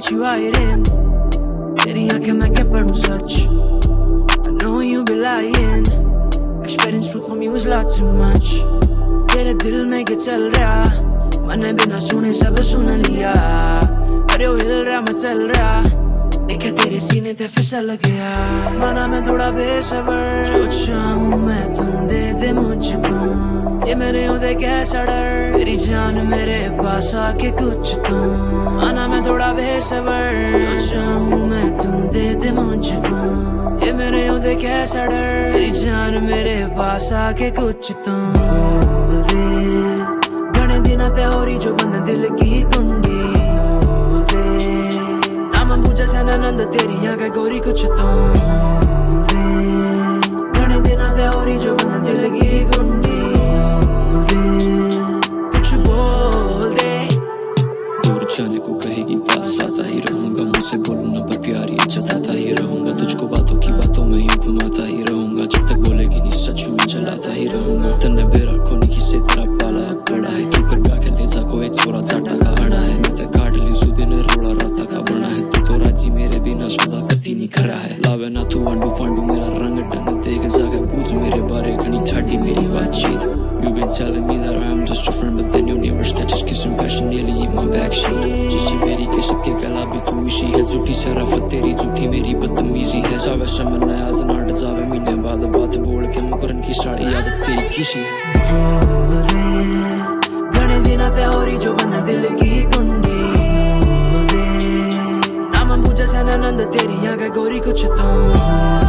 let you right in. तेरी आंखें मैं क्या पढ़ूं सच, I know you be lying. Expecting truth from you is lot too much. तेरे दिल में क्या चल रहा, मैंने बिना सुने सब सुन लिया. अरे वो हिल रहा मैं चल रहा, देखा तेरे सीने ते फिसल गया. माना मैं थोड़ा बेसबर, जो चाहूं मैं तू दे दे मुझको. ये मेरे होते कैसा डर, तेरी जान मेरे पास आके कुछ तो. माना मैं थोड़ा बेसबर, जो चाहूं मैं तू दे दे मुझको. ये मेरे होते कैसा डर, तेरी जान मेरे पास आके कुछ तो. बोल दे घने दिन ते होरी जो बंद दिल की कुंडी. नंद तेरी आंखें गोरी कुछ तो दे. घने दिन ते होरी जो बंद दिल की गुंडी. कुछ बोल दे. दूर जाने को कहेगी पास आता ही रहूंगा. मुझसे बोलूं ना पर प्यारी जताता ही रहूंगा. तुझको बातों की बातों में यूं घुमाता ही रहूंगा. जब तक बोलेगी नहीं सच में जलाता ही रहूंगा. तन्ने बेरा कोनी किसे तेरा पाला पड़ा है. तू कर ब्याह के ले जा कोई छोरा चाटा का हड़ा है. मैं ते काट ली सुदिन रोड़ा राता का बना है. तू तो राजी मेरे बिना सौदा कती नहीं खरा है. लावे ना तू आंडू पांडू मेरा रंग ढंग देख जाके पूछ मेरे बारे घनी ठाडी मेरी बातचीत. You've been telling me that I'm just a friend, but then your neighbors catch us kissing passionately in my backseat. जिसी मेरी के सबके गला भी तू इसी है. झूठी शराफत तेरी झूठी मेरी बदतमीजी है. जावे शमन आज नाट जावे महीने बाद बात बोल के मुकरन की साड़ी आदत तेरी किसी है. बोल दे घने दिन ते होरी जो बंद दिल की कुंडी. बोल दे नाम पूजा सा नंद तेरी आंखें गोरी कुछ तो.